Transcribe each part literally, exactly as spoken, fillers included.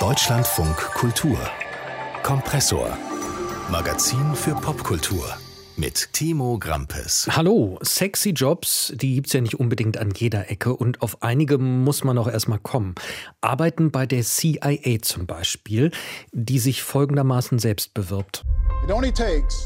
Deutschlandfunk Kultur. Kompressor. Magazin für Popkultur. Mit Timo Grampes. Hallo, sexy Jobs, die gibt's ja nicht unbedingt an jeder Ecke und auf einige muss man auch erstmal kommen. Arbeiten bei der C I A zum Beispiel, die sich folgendermaßen selbst bewirbt. It only takes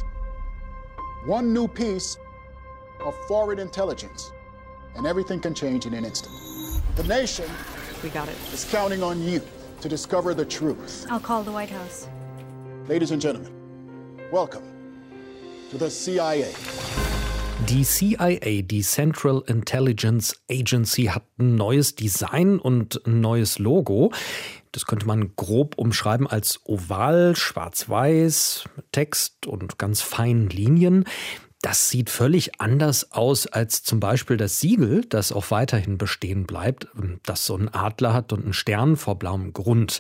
one new piece of forward intelligence and everything can change in an instant. The nation We got it. is counting on you to discover the truth. I'll call the White House. Ladies and gentlemen, welcome to the C I A. Die C I A, die Central Intelligence Agency, hat ein neues Design und ein neues Logo. Das könnte man grob umschreiben als oval, schwarz-weiß, Text und ganz feinen Linien. Das sieht völlig anders aus als zum Beispiel das Siegel, das auch weiterhin bestehen bleibt, das so einen Adler hat und einen Stern vor blauem Grund.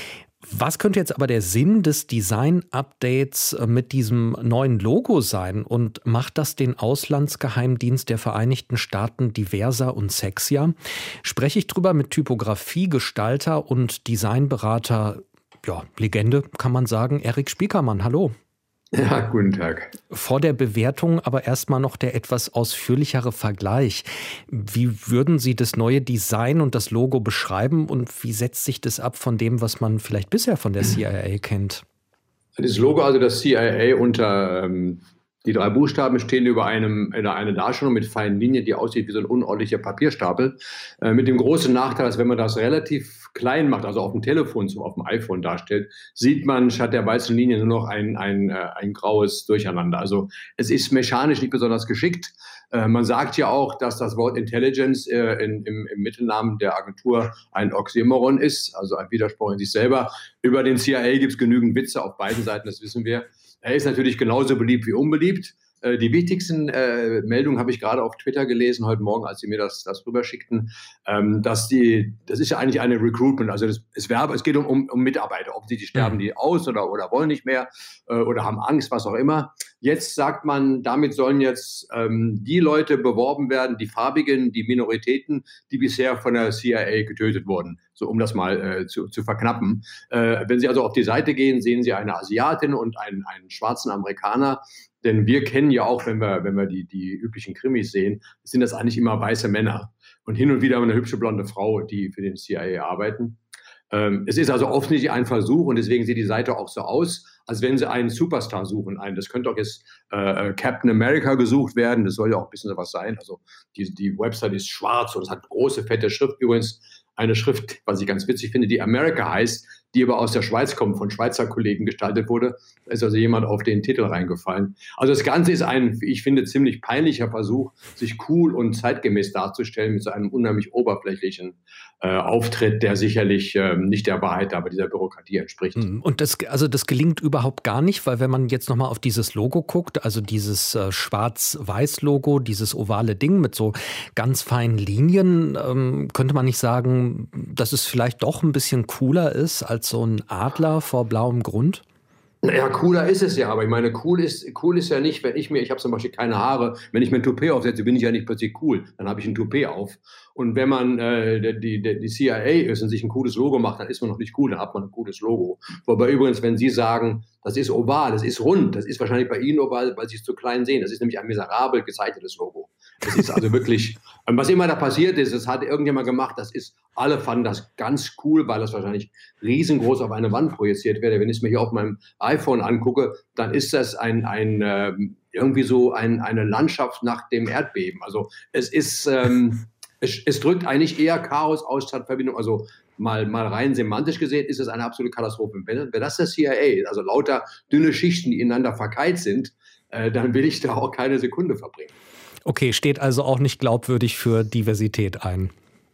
Was könnte jetzt aber der Sinn des Design-Updates mit diesem neuen Logo sein? Und macht das den Auslandsgeheimdienst der Vereinigten Staaten diverser und sexier? Spreche ich drüber mit Typografiegestalter und Designberater, ja, Legende kann man sagen, Erik Spiekermann. Hallo. Ja, guten Tag. Vor der Bewertung aber erstmal noch der etwas ausführlichere Vergleich. Wie würden Sie das neue Design und das Logo beschreiben und wie setzt sich das ab von dem, was man vielleicht bisher von der C I A kennt? Das Logo, also das C I A unter ähm, die drei Buchstaben stehen über einem, eine Darstellung mit feinen Linien, die aussieht wie so ein unordentlicher Papierstapel. Äh, mit dem großen Nachteil, dass wenn man das relativ klein macht, also auf dem Telefon, so auf dem iPhone darstellt, sieht man statt der weißen Linie nur noch ein, ein, äh, ein graues Durcheinander. Also es ist mechanisch nicht besonders geschickt. Äh, man sagt ja auch, dass das Wort Intelligence äh, in, im, im Mittelnamen der Agentur ein Oxymoron ist, also ein Widerspruch in sich selber. Über den C I A gibt es genügend Witze auf beiden Seiten, das wissen wir. Er ist natürlich genauso beliebt wie unbeliebt. Äh, die wichtigsten äh, Meldungen habe ich gerade auf Twitter gelesen, heute Morgen, als Sie mir das, das rüberschickten, ähm, dass die, das ist ja eigentlich eine Recruitment, also das ist Werbe, es geht um, um, um Mitarbeiter, ob die, die sterben die aus oder, oder wollen nicht mehr äh, oder haben Angst, was auch immer. Jetzt sagt man, damit sollen jetzt ähm, die Leute beworben werden, die Farbigen, die Minoritäten, die bisher von der C I A getötet wurden. So, um das mal äh, zu, zu verknappen. Äh, wenn Sie also auf die Seite gehen, sehen Sie eine Asiatin und einen, einen schwarzen Amerikaner. Denn wir kennen ja auch, wenn wir, wenn wir die, die üblichen Krimis sehen, sind das eigentlich immer weiße Männer. Und hin und wieder eine hübsche blonde Frau, die für den C I A arbeiten. Ähm, es ist also offensichtlich ein Versuch und deswegen sieht die Seite auch so aus, als wenn sie einen Superstar suchen. Einen, das könnte auch jetzt äh, Captain America gesucht werden. Das soll ja auch ein bisschen sowas sein. Also die, die Website ist schwarz und es hat große, fette Schrift. Übrigens eine Schrift, was ich ganz witzig finde, die America heißt, die aber aus der Schweiz kommt, von Schweizer Kollegen gestaltet wurde. Da ist also jemand auf den Titel reingefallen. Also das Ganze ist ein, ich finde, ziemlich peinlicher Versuch, sich cool und zeitgemäß darzustellen mit so einem unheimlich oberflächlichen äh, Auftritt, der sicherlich äh, nicht der Wahrheit, aber dieser Bürokratie entspricht. Und das, also das gelingt überhaupt gar nicht, weil wenn man jetzt nochmal auf dieses Logo guckt, also dieses äh, Schwarz-Weiß-Logo, dieses ovale Ding mit so ganz feinen Linien, ähm, könnte man nicht sagen, dass es vielleicht doch ein bisschen cooler ist als so ein Adler vor blauem Grund? Naja, cooler ist es ja, aber ich meine, cool ist, cool ist ja nicht, wenn ich mir, ich habe zum Beispiel keine Haare, wenn ich mir ein Toupet aufsetze, bin ich ja nicht plötzlich cool, dann habe ich ein Toupet auf. Und wenn man äh, die, die, die C I A ist und sich ein cooles Logo macht, dann ist man noch nicht cool, dann hat man ein cooles Logo. Wobei übrigens, wenn Sie sagen, das ist oval, das ist rund, das ist wahrscheinlich bei Ihnen oval, weil Sie es zu klein sehen, das ist nämlich ein miserabel gezeichnetes Logo. Das ist also wirklich, was immer da passiert ist, das hat irgendjemand gemacht, das ist, alle fanden das ganz cool, weil das wahrscheinlich riesengroß auf eine Wand projiziert werde. Wenn ich es mir hier auf meinem iPhone angucke, dann ist das ein, ein äh, irgendwie so ein, eine Landschaft nach dem Erdbeben. Also es ist, ähm, es, es drückt eigentlich eher Chaos aus statt Verbindung. Also mal, mal rein semantisch gesehen ist es eine absolute Katastrophe. Wenn, wenn das der C I A, also lauter dünne Schichten, die ineinander verkeilt sind, äh, dann will ich da auch keine Sekunde verbringen. Okay, steht also auch nicht glaubwürdig für Diversität ein.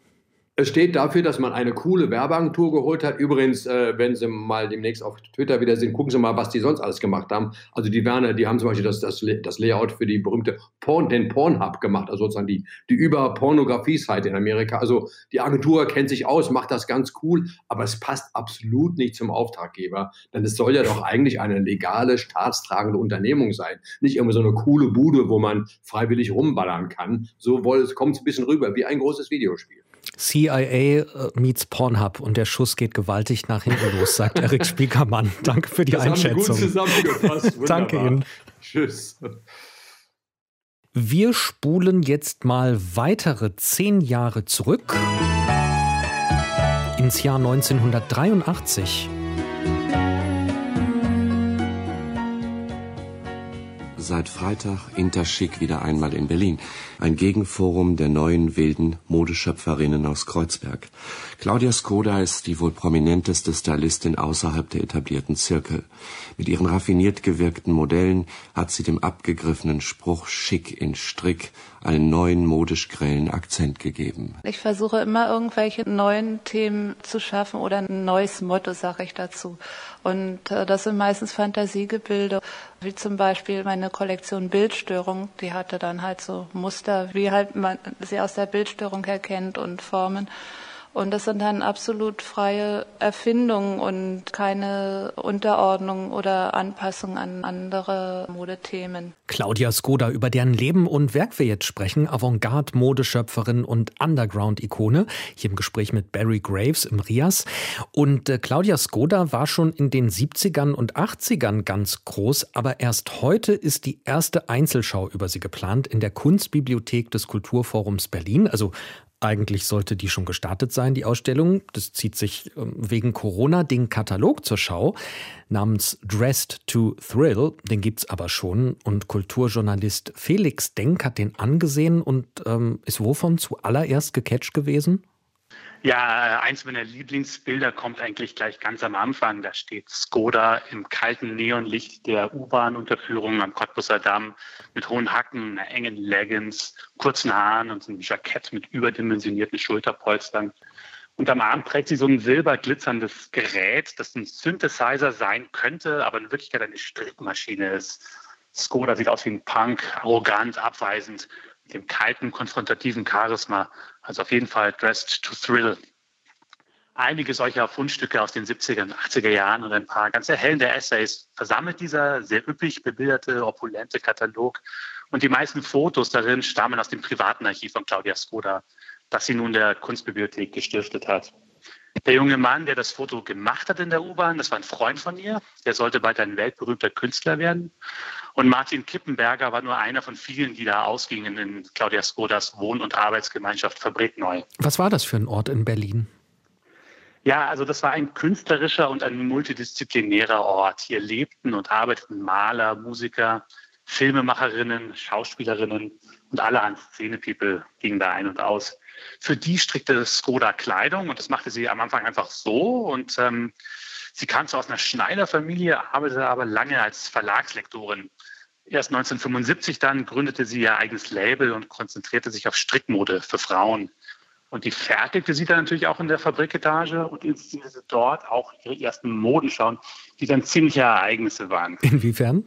Es steht dafür, dass man eine coole Werbeagentur geholt hat. Übrigens, äh, wenn Sie mal demnächst auf Twitter wieder sind, gucken Sie mal, was die sonst alles gemacht haben. Also die Werner, die haben zum Beispiel das, das, das Layout für die berühmte Porn, den Pornhub gemacht, also sozusagen die, die Über-Pornografie-Seite in Amerika. Also die Agentur kennt sich aus, macht das ganz cool, aber es passt absolut nicht zum Auftraggeber, denn es soll ja doch eigentlich eine legale, staatstragende Unternehmung sein. Nicht immer so eine coole Bude, wo man freiwillig rumballern kann. So kommt es ein bisschen rüber, wie ein großes Videospiel. C I A äh, meets Pornhub und der Schuss geht gewaltig nach hinten los, sagt Erik Spiekermann. Danke für die das Einschätzung. Haben Sie gut zusammengefasst. Danke Ihnen. Tschüss. Wir spulen jetzt mal weitere zehn Jahre zurück ins Jahr neunzehnhundertdreiundachtzig. Seit Freitag Interchic wieder einmal in Berlin. Ein Gegenforum der neuen wilden Modeschöpferinnen aus Kreuzberg. Claudia Skoda ist die wohl prominenteste Stylistin außerhalb der etablierten Zirkel. Mit ihren raffiniert gewirkten Modellen hat sie dem abgegriffenen Spruch Schick in Strick einen neuen modisch grellen Akzent gegeben. Ich versuche immer irgendwelche neuen Themen zu schaffen oder ein neues Motto, sage ich dazu. Und äh, das sind meistens Fantasiegebilde, wie zum Beispiel meine Kollektion Bildstörung. Die hatte dann halt so Muster, wie halt man sie aus der Bildstörung erkennt und Formen. Und das sind dann absolut freie Erfindungen und keine Unterordnung oder Anpassung an andere Modethemen. Claudia Skoda, über deren Leben und Werk wir jetzt sprechen, Avantgarde-Modeschöpferin und Underground-Ikone, hier im Gespräch mit Barry Graves im Rias. Und äh, Claudia Skoda war schon in den siebzigern und achtzigern ganz groß, aber erst heute ist die erste Einzelschau über sie geplant in der Kunstbibliothek des Kulturforums Berlin, also eigentlich sollte die schon gestartet sein, die Ausstellung. Das zieht sich wegen Corona den Katalog zur Schau namens Dressed to Thrill. Den gibt's aber schon. Und Kulturjournalist Felix Denk hat den angesehen und ähm, ist wovon zuallererst gecatcht gewesen? Ja, eins meiner Lieblingsbilder kommt eigentlich gleich ganz am Anfang. Da steht Skoda im kalten Neonlicht der U-Bahn-Unterführung am Cottbusser Damm mit hohen Hacken, einer engen Leggings, kurzen Haaren und so einem Jackett mit überdimensionierten Schulterpolstern. Und am Arm trägt sie so ein silber glitzerndes Gerät, das ein Synthesizer sein könnte, aber in Wirklichkeit eine Strickmaschine ist. Skoda sieht aus wie ein Punk, arrogant, abweisend, mit dem kalten, konfrontativen Charisma. Also auf jeden Fall Dressed to Thrill. Einige solcher Fundstücke aus den siebziger und achtziger Jahren und ein paar ganz erhellende Essays versammelt dieser sehr üppig bebilderte, opulente Katalog. Und die meisten Fotos darin stammen aus dem privaten Archiv von Claudia Skoda, das sie nun der Kunstbibliothek gestiftet hat. Der junge Mann, der das Foto gemacht hat in der U-Bahn, das war ein Freund von ihr. Der sollte bald ein weltberühmter Künstler werden. Und Martin Kippenberger war nur einer von vielen, die da ausgingen in Claudia Skodas Wohn- und Arbeitsgemeinschaft Fabrik Neu. Was war das für ein Ort in Berlin? Ja, also das war ein künstlerischer und ein multidisziplinärer Ort. Hier lebten und arbeiteten Maler, Musiker, Filmemacherinnen, Schauspielerinnen und allerhand Szene-People gingen da ein und aus. Für die strickte Skoda Kleidung und das machte sie am Anfang einfach so. Und ähm, sie kam zwar aus einer Schneiderfamilie, arbeitete aber lange als Verlagslektorin. Erst neunzehnhundertfünfundsiebzig dann gründete sie ihr eigenes Label und konzentrierte sich auf Strickmode für Frauen. Und die fertigte sie dann natürlich auch in der Fabriketage und inszenierte dort auch ihre ersten Modenschauen, die dann ziemliche Ereignisse waren. Inwiefern?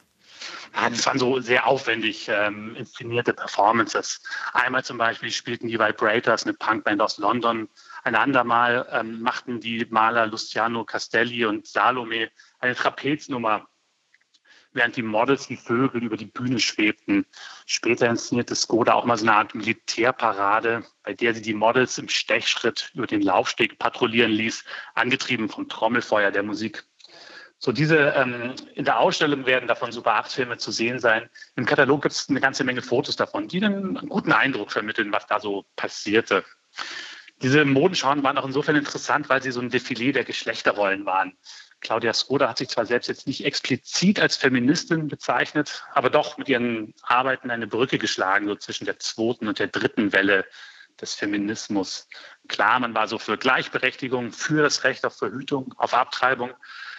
Ja, das waren so sehr aufwendig ähm, inszenierte Performances. Einmal zum Beispiel spielten die Vibrators, eine Punkband aus London. Ein andermal ähm, machten die Maler Luciano Castelli und Salome eine Trapeznummer, während die Models wie Vögel über die Bühne schwebten. Später inszenierte Skoda auch mal so eine Art Militärparade, bei der sie die Models im Stechschritt über den Laufsteg patrouillieren ließ, angetrieben vom Trommelfeuer der Musik. So diese ähm, in der Ausstellung werden davon Super acht Filme zu sehen sein. Im Katalog gibt es eine ganze Menge Fotos davon, die dann einen guten Eindruck vermitteln, was da so passierte. Diese Modenschauen waren auch insofern interessant, weil sie so ein Defilé der Geschlechterrollen waren. Claudia Skoda hat sich zwar selbst jetzt nicht explizit als Feministin bezeichnet, aber doch mit ihren Arbeiten eine Brücke geschlagen, so zwischen der zweiten und der dritten Welle des Feminismus. Klar, man war so für Gleichberechtigung, für das Recht auf Verhütung, auf Abtreibung.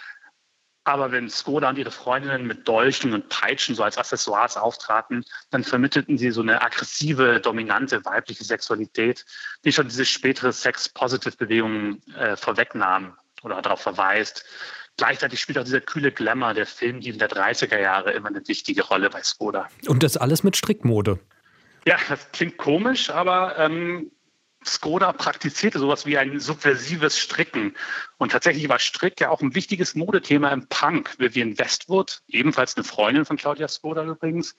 Aber wenn Skoda und ihre Freundinnen mit Dolchen und Peitschen so als Accessoires auftraten, dann vermittelten sie so eine aggressive, dominante weibliche Sexualität, die schon diese spätere Sex-Positive-Bewegung äh, vorwegnahm oder darauf verweist. Gleichzeitig spielt auch dieser kühle Glamour der Filmdieben der dreißiger Jahre immer eine wichtige Rolle bei Skoda. Und das alles mit Strickmode. Ja, das klingt komisch, aber ähm, Skoda praktizierte sowas wie ein subversives Stricken. Und tatsächlich war Strick ja auch ein wichtiges Modethema im Punk. Vivienne Westwood, ebenfalls eine Freundin von Claudia Skoda übrigens,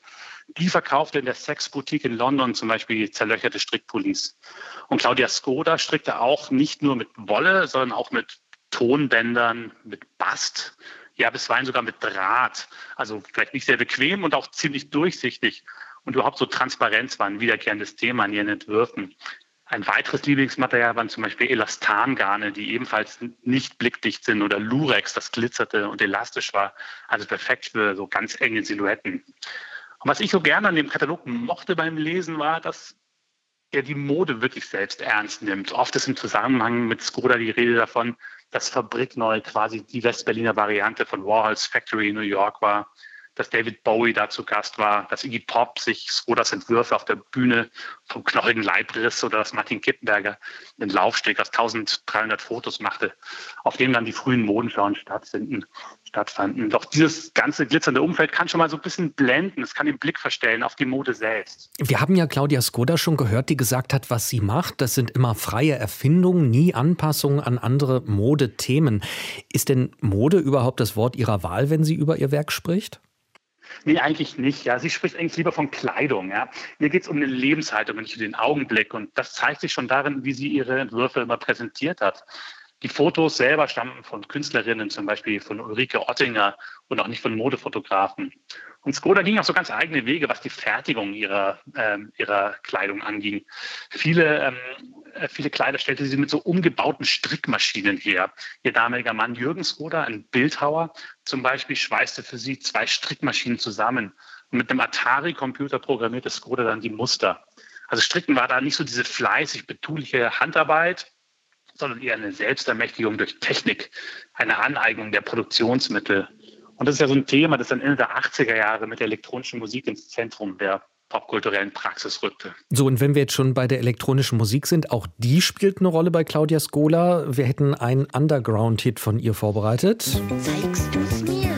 Die verkaufte in der Sexboutique in London zum Beispiel zerlöcherte Strickpullis. Und Claudia Skoda strickte auch nicht nur mit Wolle, sondern auch mit Tonbändern, mit Bast, ja bisweilen sogar mit Draht. Also vielleicht nicht sehr bequem und auch ziemlich durchsichtig. Und überhaupt so Transparenz war ein wiederkehrendes Thema in ihren Entwürfen. Ein weiteres Lieblingsmaterial waren zum Beispiel Elastangarne, die ebenfalls nicht blickdicht sind, oder Lurex, das glitzerte und elastisch war. Also perfekt für so ganz enge Silhouetten. Und was ich so gerne an dem Katalog mochte beim Lesen war, dass er die Mode wirklich selbst ernst nimmt. Oft ist im Zusammenhang mit Skoda die Rede davon, dass Fabrikneu quasi die Westberliner Variante von Warhols Factory in New York war, dass David Bowie da zu Gast war, dass Iggy Pop sich Skodas Entwürfe auf der Bühne vom knochigen Leibriss oder dass Martin Kippenberger einen Laufsteg aus eintausenddreihundert Fotos machte, auf dem dann die frühen Modenschauen stattfinden, stattfanden. Doch dieses ganze glitzernde Umfeld kann schon mal so ein bisschen blenden, es kann den Blick verstellen auf die Mode selbst. Wir haben ja Claudia Skoda schon gehört, die gesagt hat, was sie macht. Das sind immer freie Erfindungen, nie Anpassungen an andere Modethemen. Ist denn Mode überhaupt das Wort ihrer Wahl, wenn sie über ihr Werk spricht? Nee, eigentlich nicht. Ja, sie spricht eigentlich lieber von Kleidung. Ja. Ihr geht es um eine Lebenshaltung und nicht um den Augenblick. Und das zeigt sich schon darin, wie sie ihre Entwürfe immer präsentiert hat. Die Fotos selber stammen von Künstlerinnen, zum Beispiel von Ulrike Ottinger und auch nicht von Modefotografen. Und Skoda ging auch so ganz eigene Wege, was die Fertigung ihrer, ähm, ihrer Kleidung anging. Viele, ähm, viele Kleider stellte sie mit so umgebauten Strickmaschinen her. Ihr damaliger Mann Jürgen Skoda, ein Bildhauer zum Beispiel, schweißte für sie zwei Strickmaschinen zusammen. Und mit einem Atari-Computer programmierte Skoda dann die Muster. Also Stricken war da nicht so diese fleißig betuliche Handarbeit, sondern eher eine Selbstermächtigung durch Technik, eine Aneignung der Produktionsmittel. Und das ist ja so ein Thema, das dann Ende der achtziger Jahre mit der elektronischen Musik ins Zentrum der popkulturellen Praxis rückte. So, und wenn wir jetzt schon bei der elektronischen Musik sind, auch die spielt eine Rolle bei Claudia Skoda. Wir hätten einen Underground-Hit von ihr vorbereitet. Zeigst du's mir?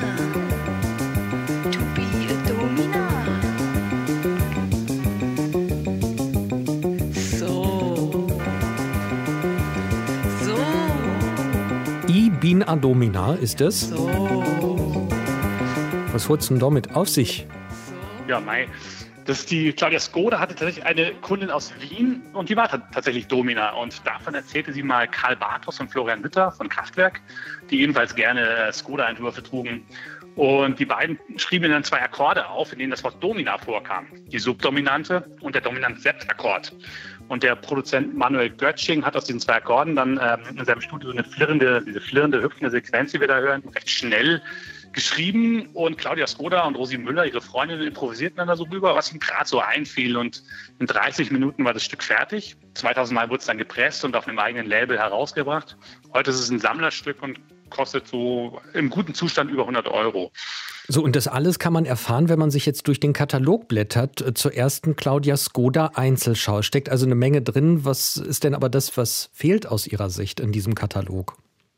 To be a Domina. So. So. I bin a Domina ist es. So. Was holt's denn damit auf sich? Ja, mei. Das ist die Claudia Skoda hatte tatsächlich eine Kundin aus Wien und die war tatsächlich Domina. Und davon erzählte sie mal Karl Bartos und Florian Mütter von Kraftwerk, die ebenfalls gerne Skoda-Entwürfe trugen. Und die beiden schrieben dann zwei Akkorde auf, in denen das Wort Domina vorkam. Die Subdominante und der Dominant-Sept-Akkord. Und der Produzent Manuel Götsching hat aus diesen zwei Akkorden dann ähm, in seinem Studio so eine flirrende, diese flirrende, hüpfende Sequenz, die wir da hören, recht schnell geschrieben, und Claudia Skoda und Rosi Müller, ihre Freundin, improvisierten dann da so rüber, was ihnen gerade so einfiel, und in dreißig Minuten war das Stück fertig. zweitausend Mal wurde es dann gepresst und auf einem eigenen Label herausgebracht. Heute ist es ein Sammlerstück und kostet so im guten Zustand über hundert Euro. So, und das alles kann man erfahren, wenn man sich jetzt durch den Katalog blättert zur ersten Claudia Skoda Einzelschau. Steckt also eine Menge drin. Was ist denn aber das, was fehlt aus Ihrer Sicht in diesem Katalog?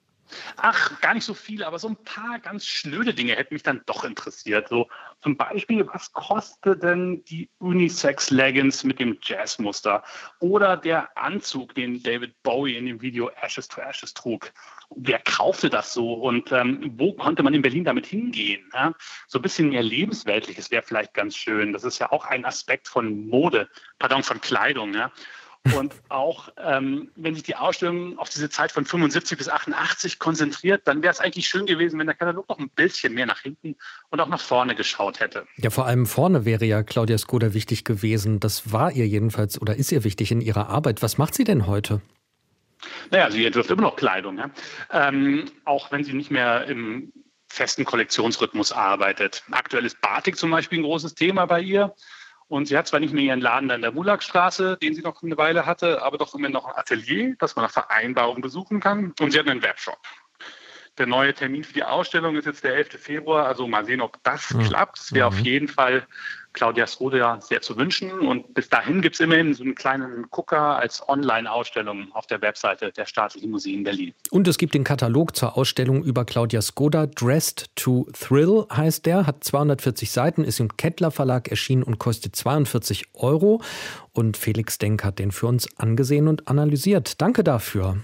Ach, gar nicht so viel, aber so ein paar ganz schnöde Dinge hätten mich dann doch interessiert. So zum Beispiel, was kostet denn die Unisex-Leggings mit dem Jazzmuster? Oder der Anzug, den David Bowie in dem Video Ashes to Ashes trug? Wer kaufte das so und ähm, wo konnte man in Berlin damit hingehen? Ja? So ein bisschen mehr Lebensweltliches wäre vielleicht ganz schön. Das ist ja auch ein Aspekt von Mode, pardon, von Kleidung, ja. Und auch, ähm, wenn sich die Ausstellung auf diese Zeit von fünfundsiebzig bis achtundachtzig konzentriert, dann wäre es eigentlich schön gewesen, wenn der Katalog noch ein bisschen mehr nach hinten und auch nach vorne geschaut hätte. Ja, vor allem vorne wäre ja Claudia Skoda wichtig gewesen. Das war ihr jedenfalls oder ist ihr wichtig in ihrer Arbeit. Was macht sie denn heute? Naja, sie entwirft immer noch Kleidung, ja? ähm, auch wenn sie nicht mehr im festen Kollektionsrhythmus arbeitet. Aktuell ist Batik zum Beispiel ein großes Thema bei ihr. Und sie hat zwar nicht mehr ihren Laden da in der Mulakstraße, den sie noch eine Weile hatte, aber doch immer noch ein Atelier, das man nach Vereinbarung besuchen kann. Und sie hat einen Webshop. Der neue Termin für die Ausstellung ist jetzt der elfte Februar. Also mal sehen, ob das mhm. klappt. Es wäre mhm. auf jeden Fall Claudia Skoda sehr zu wünschen. Und bis dahin gibt es immerhin so einen kleinen Gucker als Online-Ausstellung auf der Webseite der Staatlichen Museen Berlin. Und es gibt den Katalog zur Ausstellung über Claudia Skoda. Dressed to Thrill heißt der, hat zweihundertvierzig Seiten, ist im Kettler Verlag erschienen und kostet zweiundvierzig Euro. Und Felix Denk hat den für uns angesehen und analysiert. Danke dafür.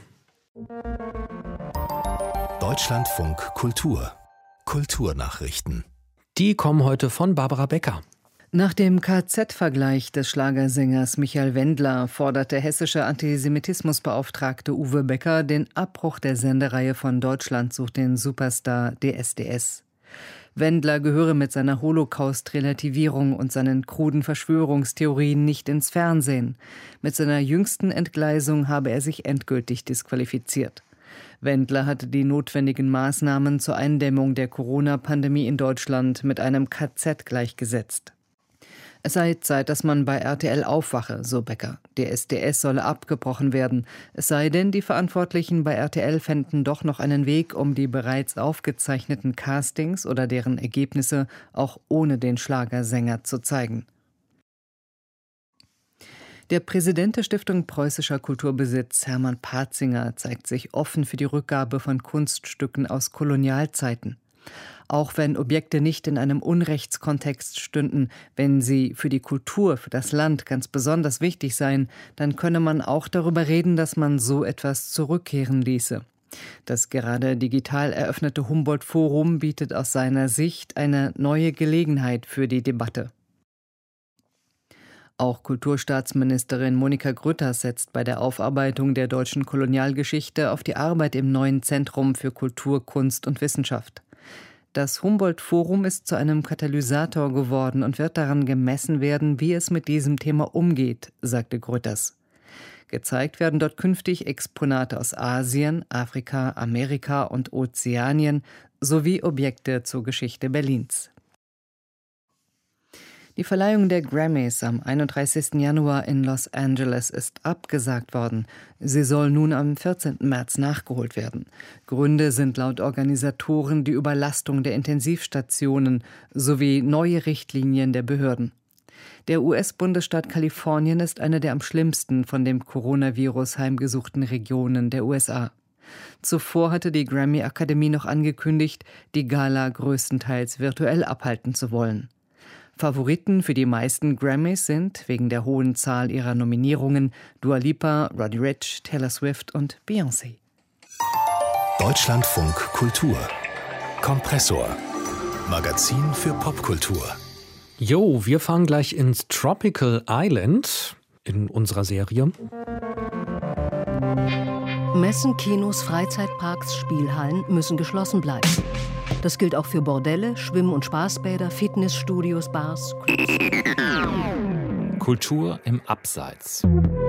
Deutschlandfunk Kultur. Kulturnachrichten. Die kommen heute von Barbara Becker. Nach dem K Z-Vergleich des Schlagersängers Michael Wendler fordert der hessische Antisemitismusbeauftragte Uwe Becker den Abbruch der Sendereihe von Deutschland sucht den Superstar D S D S. Wendler gehöre mit seiner Holocaust-Relativierung und seinen kruden Verschwörungstheorien nicht ins Fernsehen. Mit seiner jüngsten Entgleisung habe er sich endgültig disqualifiziert. Wendler hatte die notwendigen Maßnahmen zur Eindämmung der Corona-Pandemie in Deutschland mit einem K Z gleichgesetzt. Es sei Zeit, dass man bei R T L aufwache, so Becker. D S D S solle abgebrochen werden. Es sei denn, die Verantwortlichen bei R T L fänden doch noch einen Weg, um die bereits aufgezeichneten Castings oder deren Ergebnisse auch ohne den Schlagersänger zu zeigen. Der Präsident der Stiftung Preußischer Kulturbesitz, Hermann Patzinger, zeigt sich offen für die Rückgabe von Kunststücken aus Kolonialzeiten. Auch wenn Objekte nicht in einem Unrechtskontext stünden, wenn sie für die Kultur, für das Land ganz besonders wichtig seien, dann könne man auch darüber reden, dass man so etwas zurückkehren ließe. Das gerade digital eröffnete Humboldt-Forum bietet aus seiner Sicht eine neue Gelegenheit für die Debatte. Auch Kulturstaatsministerin Monika Grütters setzt bei der Aufarbeitung der deutschen Kolonialgeschichte auf die Arbeit im neuen Zentrum für Kultur, Kunst und Wissenschaft. Das Humboldt-Forum ist zu einem Katalysator geworden und wird daran gemessen werden, wie es mit diesem Thema umgeht, sagte Grütters. Gezeigt werden dort künftig Exponate aus Asien, Afrika, Amerika und Ozeanien sowie Objekte zur Geschichte Berlins. Die Verleihung der Grammys am einunddreißigsten Januar in Los Angeles ist abgesagt worden. Sie soll nun am vierzehnten März nachgeholt werden. Gründe sind laut Organisatoren die Überlastung der Intensivstationen sowie neue Richtlinien der Behörden. Der U S-Bundesstaat Kalifornien ist eine der am schlimmsten von dem Coronavirus heimgesuchten Regionen der U S A. Zuvor hatte die Grammy-Akademie noch angekündigt, die Gala größtenteils virtuell abhalten zu wollen. Favoriten für die meisten Grammys sind, wegen der hohen Zahl ihrer Nominierungen, Dua Lipa, Roddy Ricch, Taylor Swift und Beyoncé. Deutschlandfunk Kultur. Kompressor. Magazin für Popkultur. Jo, wir fahren gleich ins Tropical Island in unserer Serie. Messen, Kinos, Freizeitparks, Spielhallen müssen geschlossen bleiben. Das gilt auch für Bordelle, Schwimm- und Spaßbäder, Fitnessstudios, Bars, Clubs. Kultur im Abseits.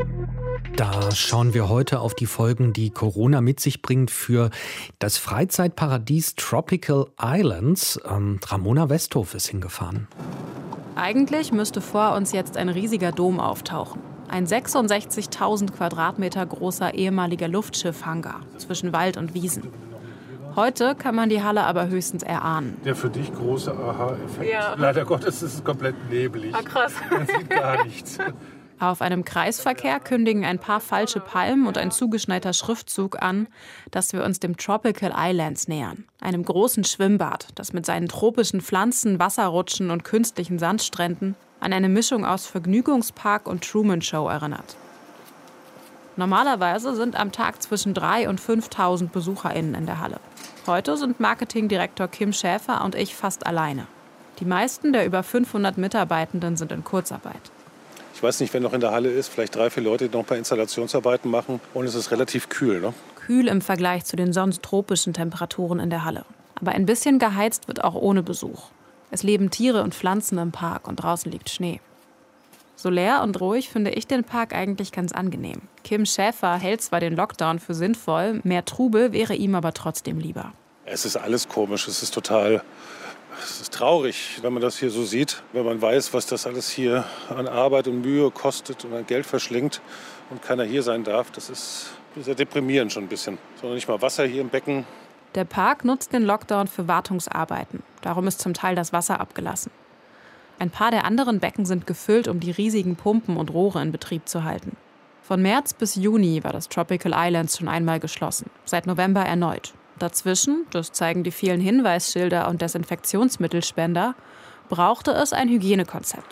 Da schauen wir heute auf die Folgen, die Corona mit sich bringt für das Freizeitparadies Tropical Islands. Ähm, Ramona Westhof ist hingefahren. Eigentlich müsste vor uns jetzt ein riesiger Dom auftauchen. Ein sechsundsechzigtausend Quadratmeter großer ehemaliger Luftschiff-Hangar zwischen Wald und Wiesen. Heute kann man die Halle aber höchstens erahnen. Der für dich große Aha-Effekt. Ja. Leider Gottes ist es komplett nebelig. Ah, krass. Man sieht gar nichts. Auf einem Kreisverkehr kündigen ein paar falsche Palmen und ein zugeschneiter Schriftzug an, dass wir uns dem Tropical Islands nähern. Einem großen Schwimmbad, das mit seinen tropischen Pflanzen, Wasserrutschen und künstlichen Sandstränden an eine Mischung aus Vergnügungspark und Truman-Show erinnert. Normalerweise sind am Tag zwischen dreitausend und fünftausend BesucherInnen in der Halle. Heute sind Marketingdirektor Kim Schäfer und ich fast alleine. Die meisten der über fünfhundert Mitarbeitenden sind in Kurzarbeit. Ich weiß nicht, wer noch in der Halle ist, vielleicht drei, vier Leute, die noch ein paar Installationsarbeiten machen. Und es ist relativ kühl, ne? Kühl im Vergleich zu den sonst tropischen Temperaturen in der Halle. Aber ein bisschen geheizt wird auch ohne Besuch. Es leben Tiere und Pflanzen im Park und draußen liegt Schnee. So leer und ruhig finde ich den Park eigentlich ganz angenehm. Kim Schäfer hält zwar den Lockdown für sinnvoll, mehr Trubel wäre ihm aber trotzdem lieber. Es ist alles komisch, es ist total, es ist traurig, wenn man das hier so sieht. Wenn man weiß, was das alles hier an Arbeit und Mühe kostet und an Geld verschlingt und keiner hier sein darf, das ist sehr deprimierend schon ein bisschen. Sondern nicht mal Wasser hier im Becken. Der Park nutzt den Lockdown für Wartungsarbeiten. Darum ist zum Teil das Wasser abgelassen. Ein paar der anderen Becken sind gefüllt, um die riesigen Pumpen und Rohre in Betrieb zu halten. Von März bis Juni war das Tropical Islands schon einmal geschlossen, seit November erneut. Dazwischen, das zeigen die vielen Hinweisschilder und Desinfektionsmittelspender, brauchte es ein Hygienekonzept.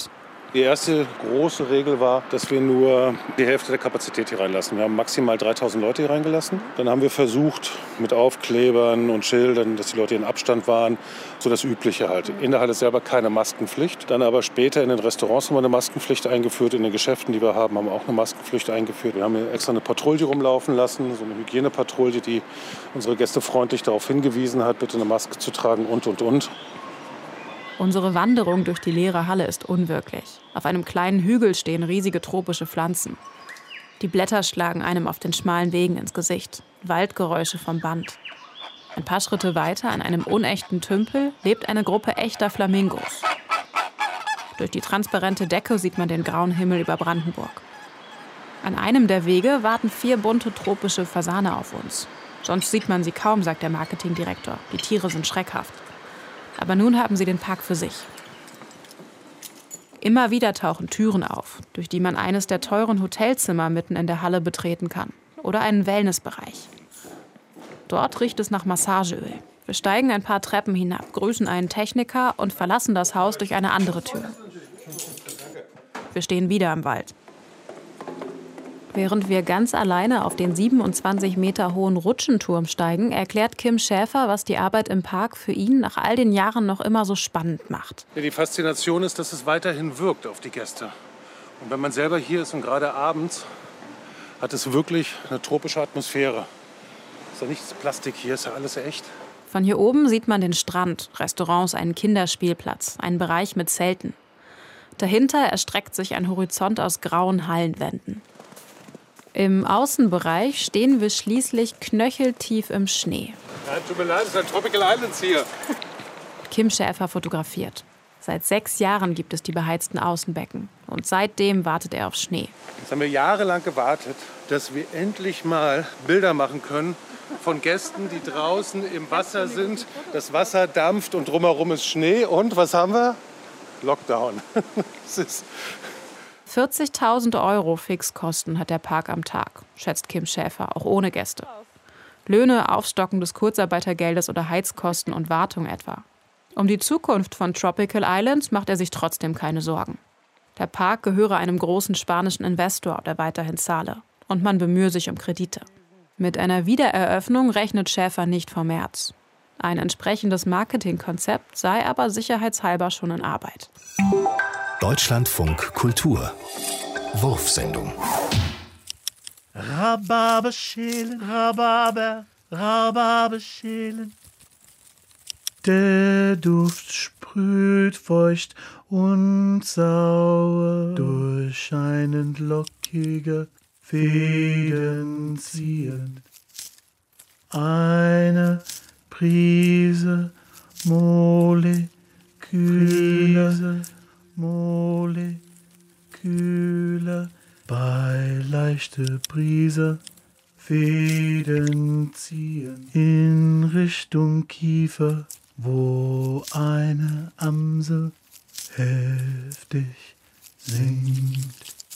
Die erste große Regel war, dass wir nur die Hälfte der Kapazität hier reinlassen. Wir haben maximal dreitausend Leute hier reingelassen. Dann haben wir versucht, mit Aufklebern und Schildern, dass die Leute in Abstand waren, so das Übliche halt. In der Halle selber keine Maskenpflicht. Dann aber später in den Restaurants haben wir eine Maskenpflicht eingeführt. In den Geschäften, die wir haben, haben wir auch eine Maskenpflicht eingeführt. Wir haben hier extra eine Patrouille rumlaufen lassen, so eine Hygienepatrouille, die unsere Gäste freundlich darauf hingewiesen hat, bitte eine Maske zu tragen und, und, und. Unsere Wanderung durch die leere Halle ist unwirklich. Auf einem kleinen Hügel stehen riesige tropische Pflanzen. Die Blätter schlagen einem auf den schmalen Wegen ins Gesicht. Waldgeräusche vom Band. Ein paar Schritte weiter, an einem unechten Tümpel, lebt eine Gruppe echter Flamingos. Durch die transparente Decke sieht man den grauen Himmel über Brandenburg. An einem der Wege warten vier bunte tropische Fasane auf uns. Sonst sieht man sie kaum, sagt der Marketingdirektor. Die Tiere sind schreckhaft. Aber nun haben sie den Park für sich. Immer wieder tauchen Türen auf, durch die man eines der teuren Hotelzimmer mitten in der Halle betreten kann. Oder einen Wellnessbereich. Dort riecht es nach Massageöl. Wir steigen ein paar Treppen hinab, grüßen einen Techniker und verlassen das Haus durch eine andere Tür. Wir stehen wieder im Wald. Während wir ganz alleine auf den siebenundzwanzig Meter hohen Rutschenturm steigen, erklärt Kim Schäfer, was die Arbeit im Park für ihn nach all den Jahren noch immer so spannend macht. Ja, die Faszination ist, dass es weiterhin wirkt auf die Gäste. Und wenn man selber hier ist und gerade abends, hat es wirklich eine tropische Atmosphäre. Ist ja nichts Plastik hier, ist ja alles echt. Von hier oben sieht man den Strand, Restaurants, einen Kinderspielplatz, einen Bereich mit Zelten. Dahinter erstreckt sich ein Horizont aus grauen Hallenwänden. Im Außenbereich stehen wir schließlich knöcheltief im Schnee. Ja, tut mir leid, es sind Tropical Islands hier. Kim Schäfer fotografiert. Seit sechs Jahren gibt es die beheizten Außenbecken. Und seitdem wartet er auf Schnee. Jetzt haben wir jahrelang gewartet, dass wir endlich mal Bilder machen können von Gästen, die draußen im Wasser sind. Das Wasser dampft und drumherum ist Schnee. Und was haben wir? Lockdown. Das ist vierzigtausend Euro Fixkosten hat der Park am Tag, schätzt Kim Schäfer, auch ohne Gäste. Löhne, Aufstocken des Kurzarbeitergeldes oder Heizkosten und Wartung etwa. Um die Zukunft von Tropical Islands macht er sich trotzdem keine Sorgen. Der Park gehöre einem großen spanischen Investor, der weiterhin zahle. Und man bemühe sich um Kredite. Mit einer Wiedereröffnung rechnet Schäfer nicht vor März. Ein entsprechendes Marketingkonzept sei aber sicherheitshalber schon in Arbeit. Deutschlandfunk Kultur. Wurfsendung. Rhabarber schälen, Rhabarber, Rhabarber schälen. Der Duft sprüht feucht und sauer durch einen lockige Fäden ziehen. Eine Prise Moleküle, Moleküle, bei leichte Brise Fäden ziehen in Richtung Kiefer, wo eine Amsel heftig singt.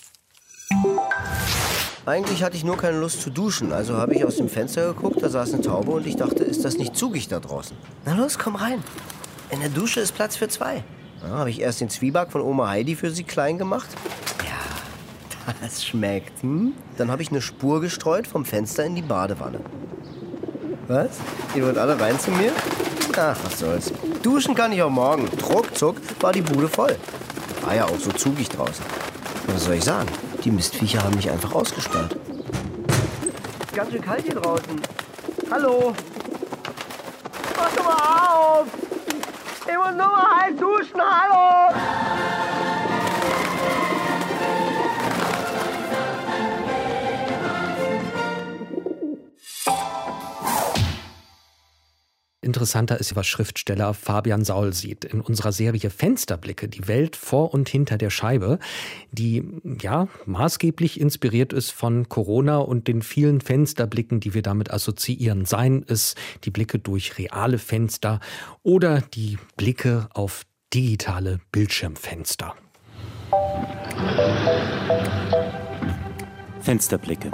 Eigentlich hatte ich nur keine Lust zu duschen, also habe ich aus dem Fenster geguckt, da saß eine Taube und ich dachte, ist das nicht zugig da draußen? Na los, komm rein. In der Dusche ist Platz für zwei. Ja, habe ich erst den Zwieback von Oma Heidi für sie klein gemacht. Ja, das schmeckt. Hm? Dann habe ich eine Spur gestreut vom Fenster in die Badewanne. Was? Ihr wollt alle rein zu mir? Ach, was soll's. Duschen kann ich auch morgen. Ruckzuck war die Bude voll. War ja auch so zugig draußen. Was soll ich sagen? Die Mistviecher haben mich einfach ausgesperrt. Ist ganz schön kalt hier draußen. Hallo? Mach doch mal auf! Ich muss nur mal heiß duschen, hallo! Interessanter ist, was Schriftsteller Fabian Saul sieht. In unserer Serie Fensterblicke, die Welt vor und hinter der Scheibe, die ja maßgeblich inspiriert ist von Corona und den vielen Fensterblicken, die wir damit assoziieren. Seien es die Blicke durch reale Fenster oder die Blicke auf digitale Bildschirmfenster. Fensterblicke.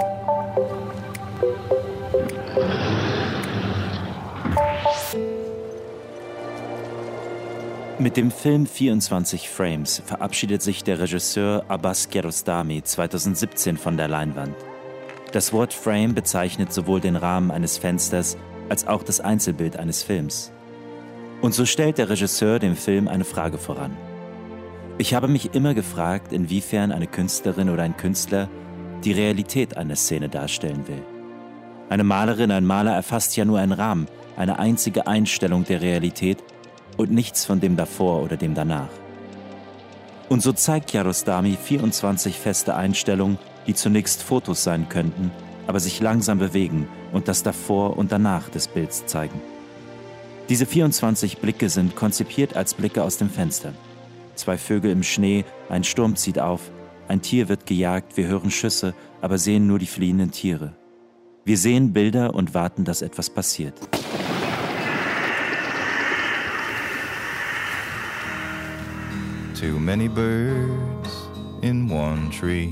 Mit dem Film vierundzwanzig Frames verabschiedet sich der Regisseur Abbas Kiarostami zweitausendsiebzehn von der Leinwand. Das Wort Frame bezeichnet sowohl den Rahmen eines Fensters als auch das Einzelbild eines Films. Und so stellt der Regisseur dem Film eine Frage voran. Ich habe mich immer gefragt, inwiefern eine Künstlerin oder ein Künstler die Realität einer Szene darstellen will. Eine Malerin, ein Maler erfasst ja nur einen Rahmen, eine einzige Einstellung der Realität und nichts von dem davor oder dem danach. Und so zeigt Kiarostami vierundzwanzig feste Einstellungen, die zunächst Fotos sein könnten, aber sich langsam bewegen und das Davor und Danach des Bilds zeigen. Diese vierundzwanzig Blicke sind konzipiert als Blicke aus dem Fenster. Zwei Vögel im Schnee, ein Sturm zieht auf, ein Tier wird gejagt, wir hören Schüsse, aber sehen nur die fliehenden Tiere. Wir sehen Bilder und warten, dass etwas passiert. Too many birds in one tree.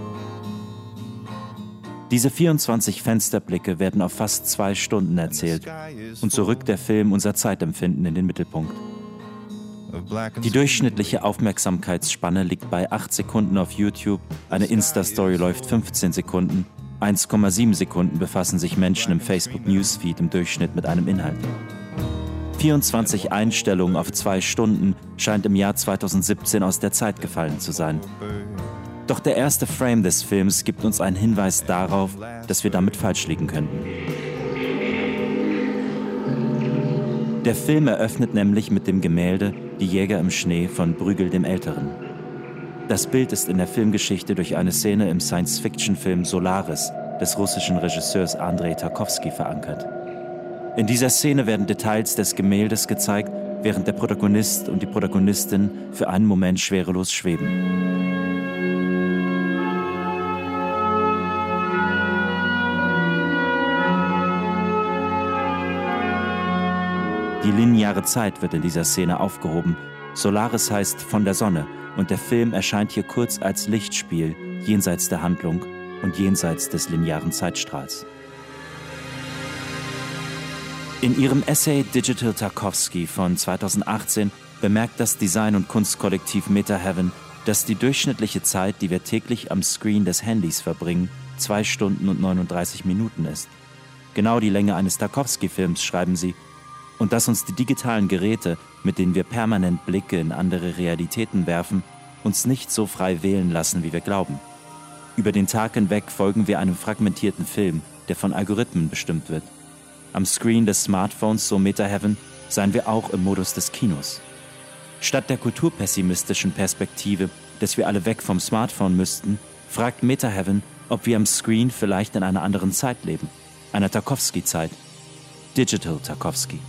Diese vierundzwanzig Fensterblicke werden auf fast zwei Stunden erzählt und so rückt der Film unser Zeitempfinden in den Mittelpunkt. Die durchschnittliche Aufmerksamkeitsspanne liegt bei acht Sekunden auf YouTube, eine Insta-Story läuft fünfzehn Sekunden, eins Komma sieben Sekunden befassen sich Menschen im Facebook-Newsfeed im Durchschnitt mit einem Inhalt. vierundzwanzig Einstellungen auf zwei Stunden scheint im Jahr zweitausendsiebzehn aus der Zeit gefallen zu sein. Doch der erste Frame des Films gibt uns einen Hinweis darauf, dass wir damit falsch liegen könnten. Der Film eröffnet nämlich mit dem Gemälde Die Jäger im Schnee von Bruegel dem Älteren. Das Bild ist in der Filmgeschichte durch eine Szene im Science-Fiction-Film Solaris des russischen Regisseurs Andrei Tarkovsky verankert. In dieser Szene werden Details des Gemäldes gezeigt, während der Protagonist und die Protagonistin für einen Moment schwerelos schweben. Die lineare Zeit wird in dieser Szene aufgehoben. Solaris heißt von der Sonne und der Film erscheint hier kurz als Lichtspiel jenseits der Handlung und jenseits des linearen Zeitstrahls. In ihrem Essay Digital Tarkovsky von zweitausendachtzehn bemerkt das Design- und Kunstkollektiv MetaHeaven, dass die durchschnittliche Zeit, die wir täglich am Screen des Handys verbringen, zwei Stunden und neununddreißig Minuten ist. Genau die Länge eines Tarkovsky-Films, schreiben sie, und dass uns die digitalen Geräte, mit denen wir permanent Blicke in andere Realitäten werfen, uns nicht so frei wählen lassen, wie wir glauben. Über den Tag hinweg folgen wir einem fragmentierten Film, der von Algorithmen bestimmt wird. Am Screen des Smartphones, so MetaHeaven, seien wir auch im Modus des Kinos. Statt der kulturpessimistischen Perspektive, dass wir alle weg vom Smartphone müssten, fragt MetaHeaven, ob wir am Screen vielleicht in einer anderen Zeit leben. Einer Tarkovsky-Zeit. Digital Tarkovsky.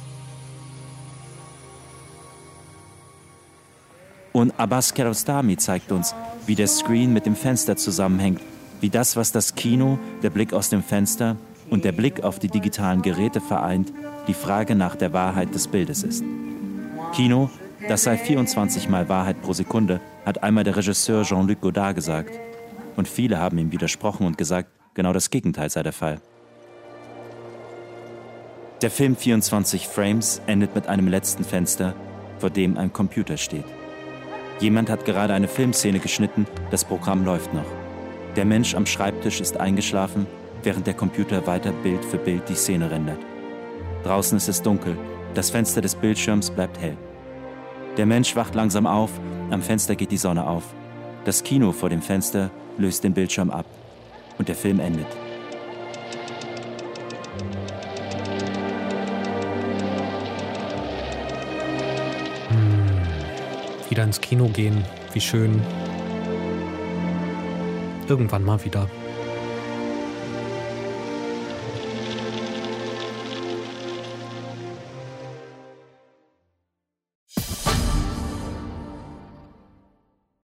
Und Abbas Kiarostami zeigt uns, wie der Screen mit dem Fenster zusammenhängt, wie das, was das Kino, der Blick aus dem Fenster und der Blick auf die digitalen Geräte vereint, die Frage nach der Wahrheit des Bildes ist. Kino, das sei vierundzwanzig Mal Wahrheit pro Sekunde, hat einmal der Regisseur Jean-Luc Godard gesagt. Und viele haben ihm widersprochen und gesagt, genau das Gegenteil sei der Fall. Der Film vierundzwanzig Frames endet mit einem letzten Fenster, vor dem ein Computer steht. Jemand hat gerade eine Filmszene geschnitten, das Programm läuft noch. Der Mensch am Schreibtisch ist eingeschlafen, während der Computer weiter Bild für Bild die Szene rendert. Draußen ist es dunkel, das Fenster des Bildschirms bleibt hell. Der Mensch wacht langsam auf, am Fenster geht die Sonne auf. Das Kino vor dem Fenster löst den Bildschirm ab und der Film endet. Wieder ins Kino gehen, wie schön. Irgendwann mal wieder.